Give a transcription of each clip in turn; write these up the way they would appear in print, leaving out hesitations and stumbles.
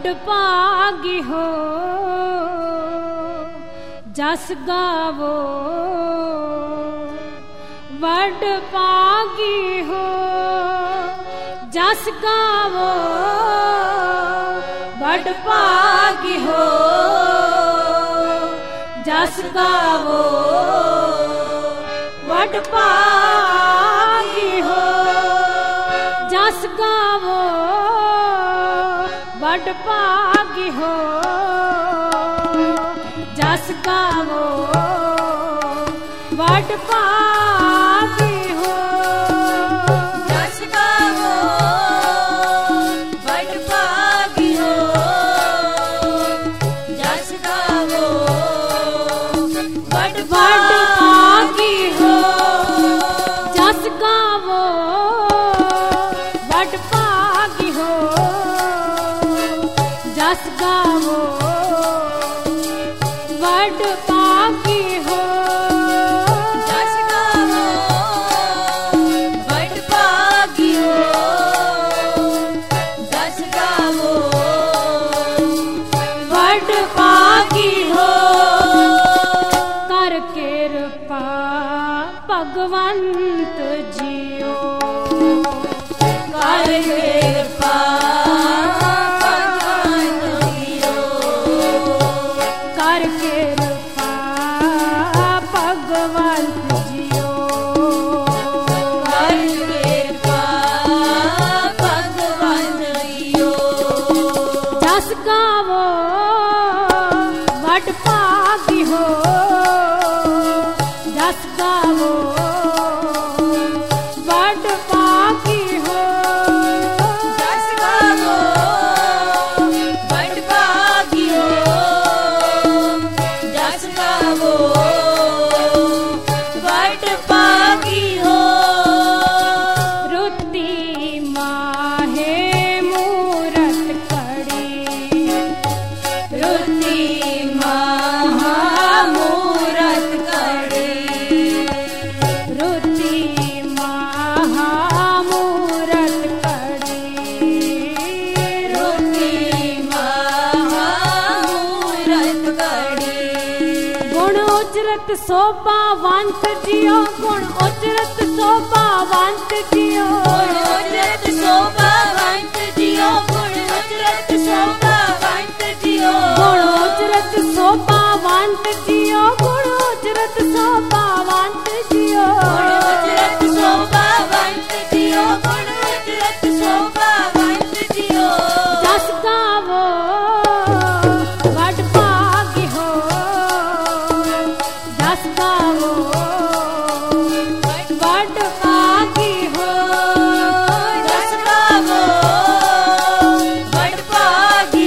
वड भागी हो जस गावो वड भागी हो जस गावो वड भागी हो जस गावो वड भागी हो जस गावो वड भागी हो जस गावो वड भागी हो जस गावो वड भागी हो जस गावो वड भागी हो जस गावो वड भागी हो जस गावो वड भागी हो जस गावो वड भागी हो जस गावो वड भागी हो कर किरपा भगवंत जियो कर किरपा भगवान जियो कर किरपा भगवंत जियो कर किरपा भगवान जियो जस गावो वड भागी हो जस गावो वड भागी हो जस गावो वड भागी हो जस गावो वड भागी हो रुति माहे मूरत कड़ी रुति महा मूरत कड़ी रुति महामूरत कड़ी रुति महा मूरत कड़ी गुण उजरत शोभावंत जियो गुण उजरत शोभावंत जियो गुण उजरत शोभावंत जियो गुण उजरत शोभावंत जियो गुण उजरत शोभावंत जियो गुण उजरत शोभावंत जियो गुण उजरत शोभावंत जियो गुण उजरत शोभावंत जियो जस गावो वड भागी हो जस गावो वड भागी हो जस गावो वड भागी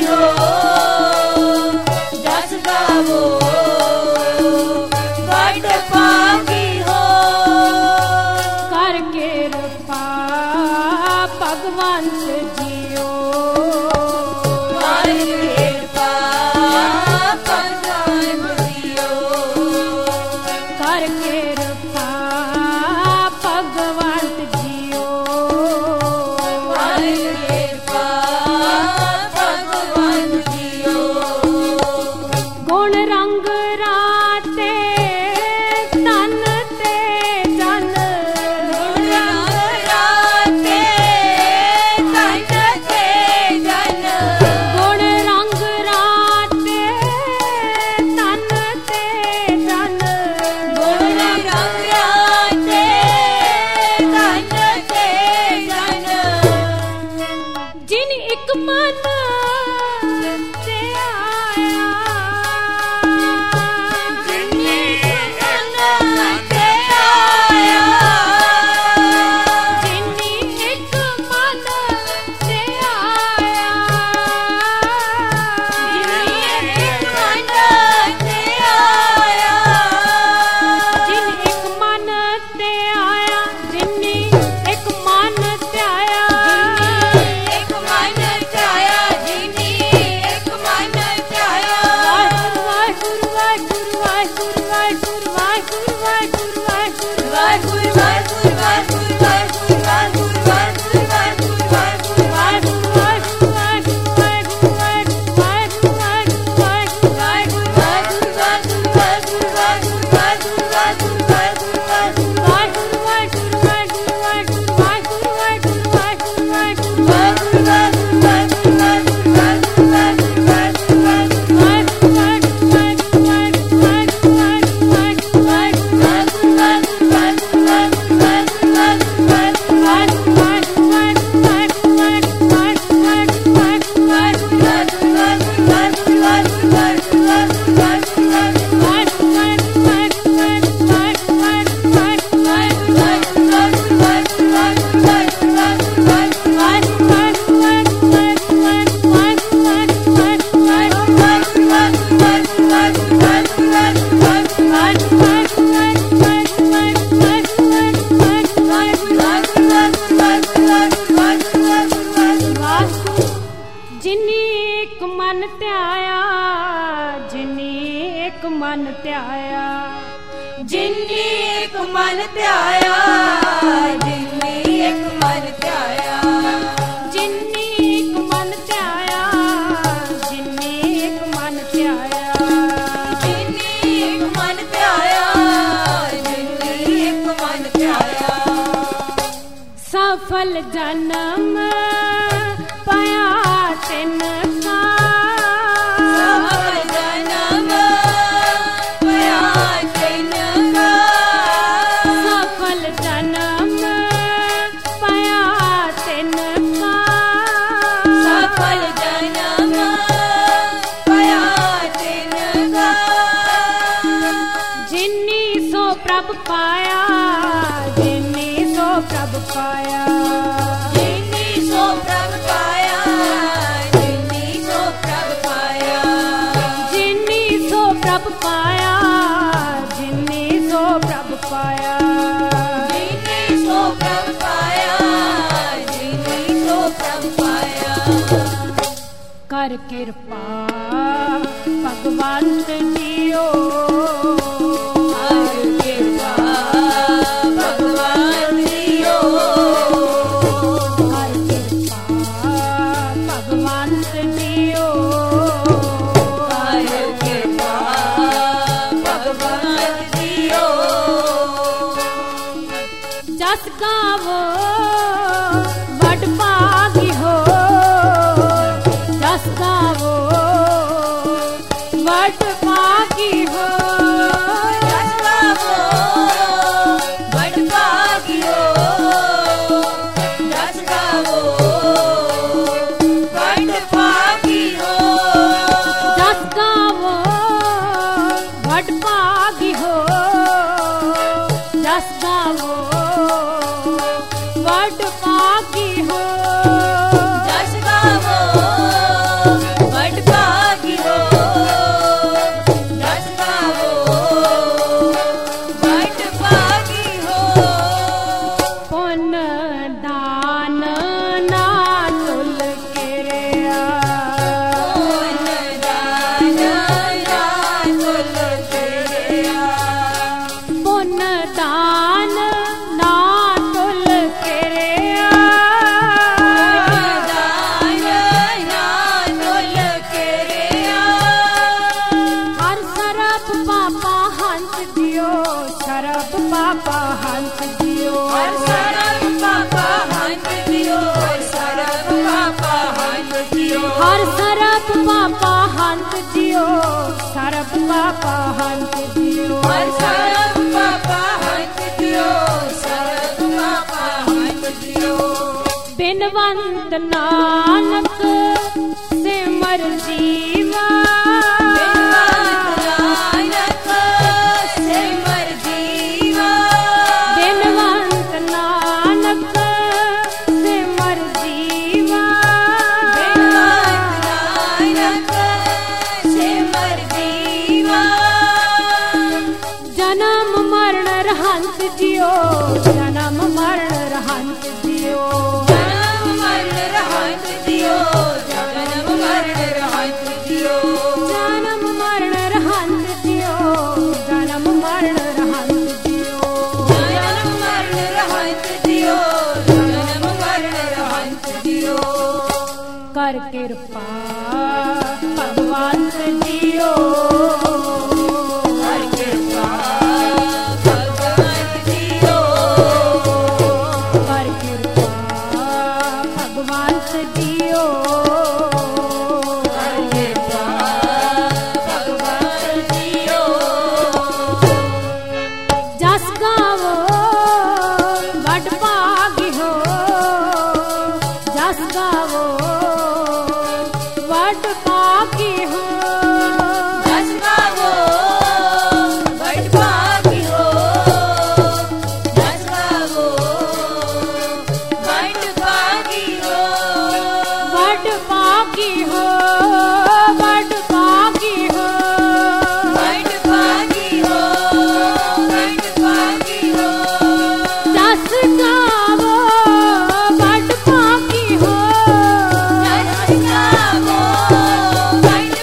ਧਿਆਇਆ ਜਿਨੀ ਇੱਕ ਮਨ ਧਿਆਇਆ ਜਿਨੀ ਇੱਕ ਮਨ ਧਿਆਇਆ ਜਿਨੀ ਇੱਕ ਮਨ ਧਿਆਇਆ ਜਿਨੀ ਇੱਕ ਮਨ ਧਿਆਇਆ ਜਿਨੀ ਇੱਕ ਮਨ ਧਿਆਇਆ ਜਿਨੀ ਇੱਕ ਮਨ ਧਿਆਇਆ ਜਿਨੀ ਇੱਕ ਮਨ ਧਿਆਇਆ ਸਫਲ ਜਨਮ ਪਾਇਆ ਤਿਨ ਕਾ ਸਫਲ ਜਨਮ ਪਾਇਆ ਤਿਨ ਕਾ ਸਫਲ ਜਨਮ ਪਾਇਆ ਤਿਨ ਕਾ ਸਫਲ ਜਨਮ ਪਾਇਆ ਤਿਨ ਕਾ ਜਿਨੀ ਸੋ ਪ੍ਰਭ ਪਾਇਆ ਜਿਨੀ ਸੋ ਪ੍ਰਭ ਪਾਇਆ ਜਿਨੀ ਸੋ ਪ੍ਰਭ ਪਾਇਆ ਜਿਨੀ ਸੋ ਪ੍ਰਭ ਪਾਇਆ ਜਿਨੀ ਸੋ ਪ੍ਰਭ ਪਾਇਆ ਜਿਨੀ ਸੋ ਪ੍ਰਭ ਪਾਇਆ ਜਿਨੀ ਸੋ ਪ੍ਰਭ ਪਾਇਆ ਜਿਨੀ ਸੋ ਪ੍ਰਭ ਪਾਇਆ ਕਰ ਕਿਰਪਾ ਭਗਵੰਤ ਜੀਓ ਹਰ ਕਿਰਪਾ ਭਗਵਾਨ ਜੀਓ ਕਰ ਕਿਰਪਾ ਭਗਵੰਤ ਜੀਓ ਹਰ ਕਿਰਪਾ ਭਗਵਾਨ ਜੀਓ ਜਸ ਗਾਵੋ ਵਡ ਭਾਗੀ ਹੋ ਜਸ ਗਾਵੋ ਵਡ ਭਾਗੀ ਹੋ ਜਸ ਗਾਵੋ ਵਡ ਭਾਗਿਓ ਜਸ ਗਾਵੋ ਵਡ ਭਾਗਿਓ ਜਸ ਗਾਵੋ ਵਡ ਭਾਗੀ ਹੋ ਜਸ ਗਾਵੋ ਵਡ ਭਾਗੀ ਹੋ ਜਸ ਗਾਵੋ ਵਡ ਭਾਗਿਓ ਜਸ ਗਾਵੋ ਵਡ ਭਾਗਿਓ ਪੁੰਨ ਦਾਨ ਨਾ ਤੁਲ ਕਿਰਿਆ ਪੁੰਨ ਦਾਨ ਨਾ ਤੁਲ ਕਿਰਿਆ ਪੁੰਨ ਦਾਨ ਨਾ ਤੁਲ ਕਿਰਿਆ ਦਾਨ ਨਾ ਤੁਲ ਕਿਰਿਆ ਹਰ ਸਰਬ ਪਾਪਾ ਹੰਸ ਦਿਓ ਸਰਬ ਪਾਪਾ ਹੰਸ ਦਿਓ ਹਰ ਸਰਬ ਪਾਪਾ ਹੰਸ ਦਿਓ ਸਰਬ ਪਾਪਾ ਹੰਸ ਦਿਓ ਹਰ ਸਰਬ ਪਾਪਾ ਹੰਸ ਦਿਓ ਸਰਬ ਪਾਪਾ ਹੰਸ ਦਿਓ ਹਰ ਸਰਬ ਪਾਪਾ ਹੰਸ ਦਿਓ ਸਰਬ ਪਾਪਾ ਹੰਸ ਦਿਓ ਬਿਨਵੰਤ ਨਾਨਕ ਸਿਮਰ ਜੀਵਾ ਨਾਨਕ ਸਿਮਰ ਜੀਵਾ ਬਿਨਵੰਤ ਨਾਨਕ ਸਿਮਰ ਜੀਵਾ ਨਾਨਕ ਸਿਮਰ ਜੀਵਾ ਜਨਮ ਮਰਨ ਰਹੰਤ ਜਿਓ ਜਨਮ ਮਰਨ ਰਹੰਤ ਜਿਓ ਜਨਮ ਮਰਨ ਰਹੰਤ ਦਿਓ ਜਨਮ ਮਰਨ ਰਹੰਤ ਦਿਓ ਜਨਮ ਮਰਨ ਰਹੰਤ ਜਿਓ ਜਨਮ ਮਰਨ ਰਹੰਤ ਜਿਓ ਜਨਮ ਮਰਨ ਰਹੰਤ ਦਿਓ ਜਨਮ ਮਰਨ ਰਹੰਤ ਦਿਓ ਕਰ ਕਿਰਪਾ ਭਗਵੰਤ ਜੀਓ ਹਰ ਕਿਰਪਾ ਭਗਵਾਨ ਜੀਓ ਕਰ ਕਿਰਪਾ ਭਗਵੰਤ ਜੀਓ ਹਰ ਕਿਰਪਾ ਭਗਵਾਨ ਜੀਓ ਜਸ ਗਾਵੋ ਵਡ ਭਾਗੀ ਹੋ ਜਸ ਗਾਵੋ ਵਡ ਭਾਗੀ ਹੋ ਜਸ ਗਾਵੋ ਵਡ ਭਾਗਿਓ ਜਸ ਗਾਵੋ ਵਡ ਭਾਗਿਓ ਵਡ ਭਾਗੀ ਹੋ ਵਡ ਭਾਗੀ ਹੋ ਵਡ ਭਾਗਿਓ ਵਡ ਭਾਗਿਓ ਜਸ ਗਾਵੋ ਵਡ ਭਾਗੀ ਹੋ ਜਸ ਗਾਵੋ ਵਡ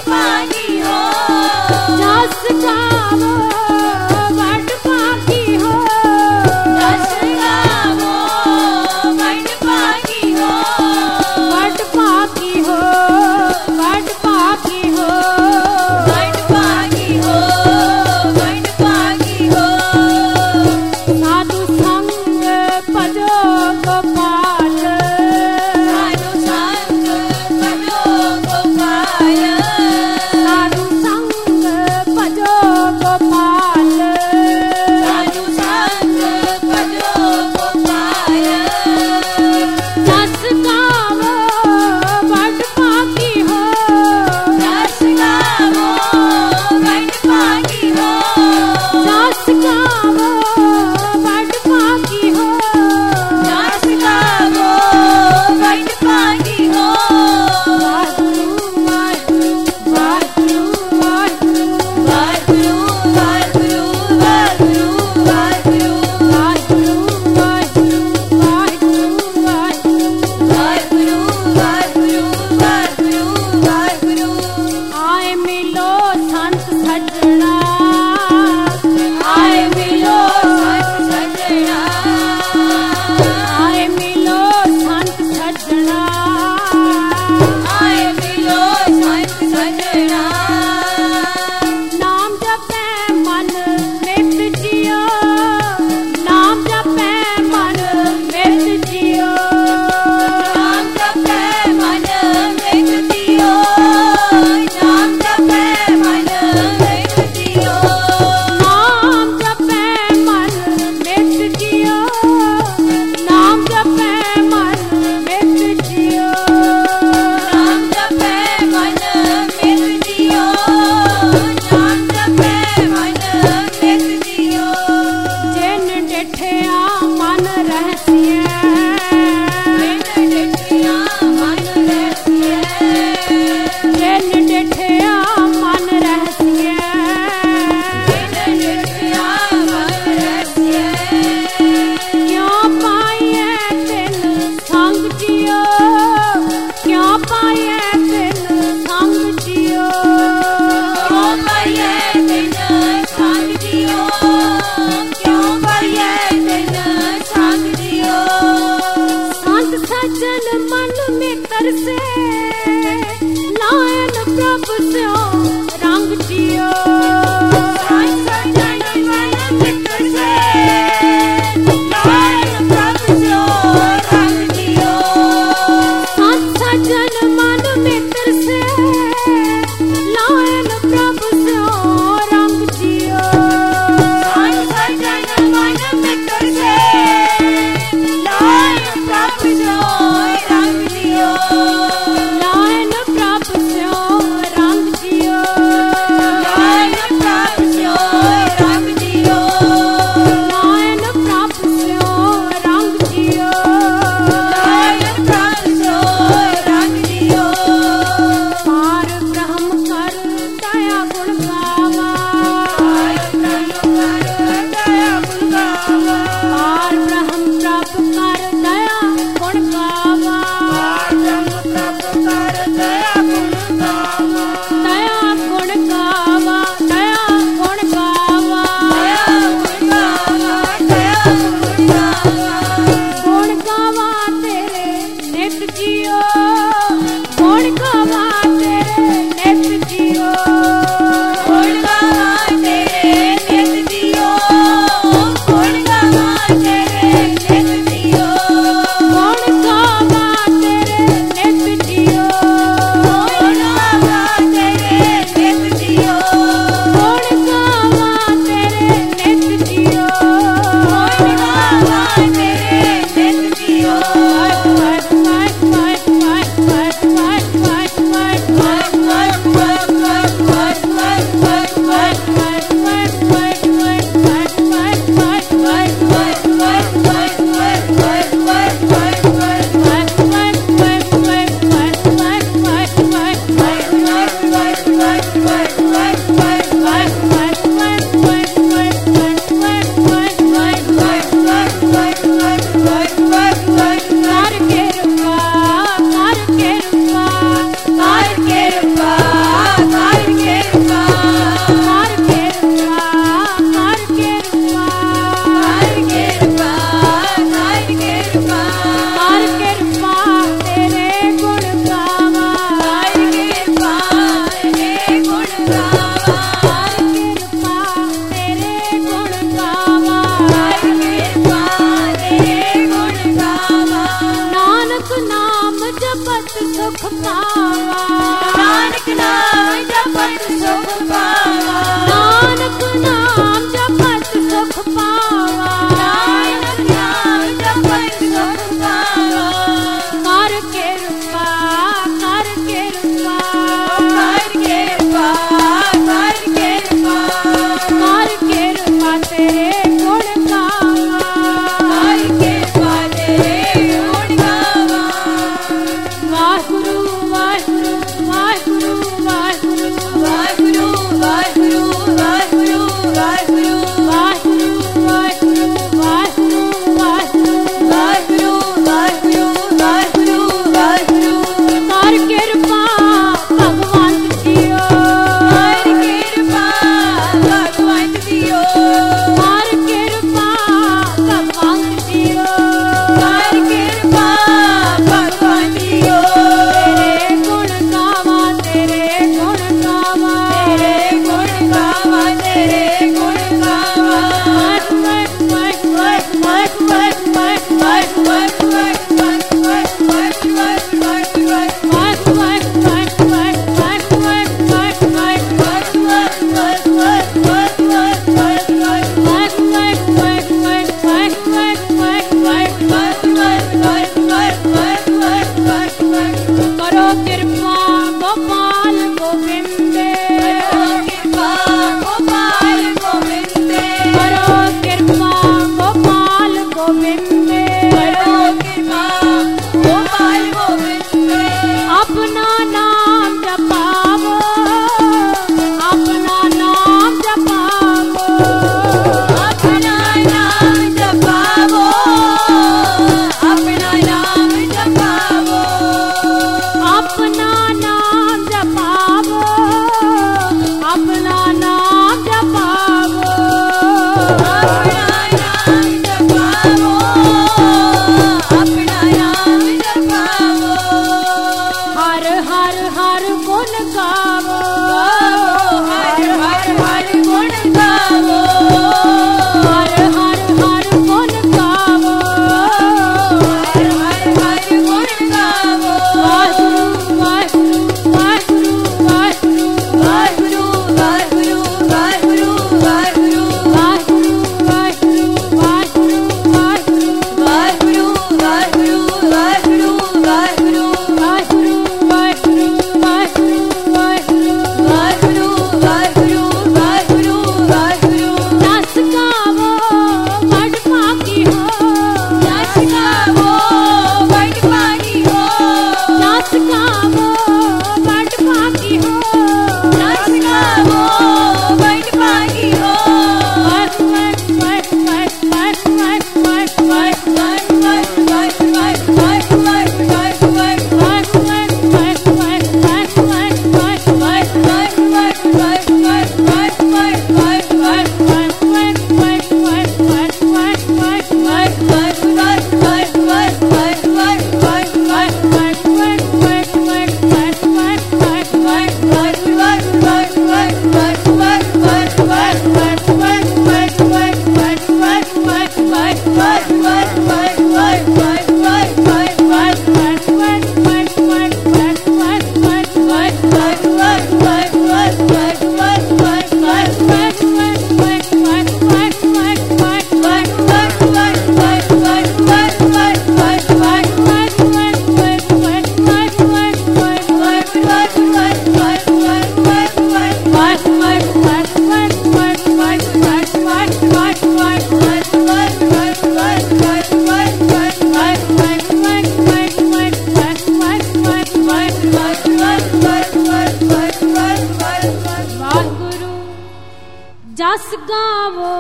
ਜਸ ਗਾਵੋ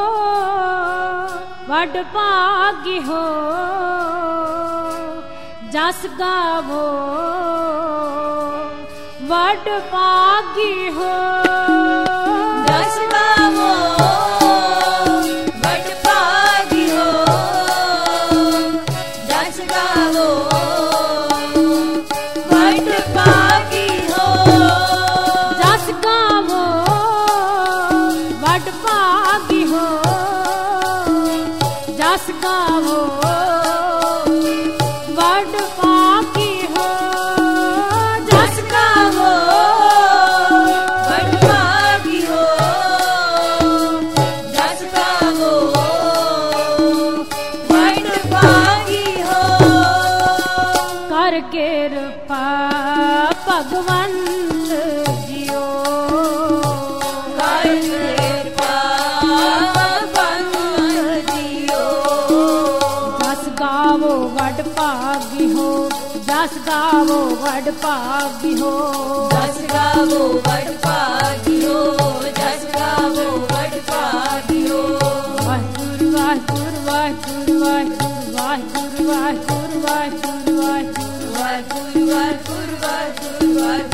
ਵੱਡ ਭਾਗੀ ਹੋ, ਜਸ ਗਾਵੋ ਵੱਡ ਭਾਗੀ ਹੋ, ਜਸ ਗਾਵੋ ਵੱਡ ਭਾਗੀ ਹੋ, ਜਸ ਗਾਵੋ ਵੱਡ ਭਾਗੀ ਹੋ, ਜਸ ਗਾਵੋ ਵੱਡ ਭਾਗੀ ਹੋ, ਜਸ ਗਾਵੋ ਵੱਡ ਭਾਗੀ ਹੋ, ਜਸ ਗਾਵੋ ਵੱਡ ਭਾਗੀ ਹੋ, ਜਸ ਗਾਵੋ ਵੱਡ ਭਾਗੀ ਹੋ, ਕਰ ਕਿਰਪਾ ਭਗਵੰਤ ਜੀਓ, ਕਰ ਕਿਰਪਾ ਭਗਵੰਤ ਜੀਓ, ਜਸ ਗਾਵੋ ਵੱਡ ਭਾਗੀ ਹੋ, ਜਸ ਗਾਵੋ ਵੱਡ ਭਾਗੀ ਹੋ, ਜਸ ਗਾਵੋ ਵੱਡ ਭਾਗੀ ਹੋ, ਜਸ ਗਾਵੋ ਵੱਡ ਭਾਗੀ ਹੋ, ਵਾਹਿਗੁਰੂ ਵਾਹਿਗੁਰੂ ਵਾਹਿਗੁਰੂ ਵਾਹਿਗੁਰੂ ਵਾਹਿਗੁਰੂ ਵਾਹਿਗੁਰੂ ਵਾਹਿਗੁਰੂ ਵਾਹਿਗੁਰੂ ਵਾਹਿਗੁਰੂ ਵਾਹਿਗੁਰੂ ਵਾਹਿਗੁਰੂ ਵਾਹਿਗੁਰੂ।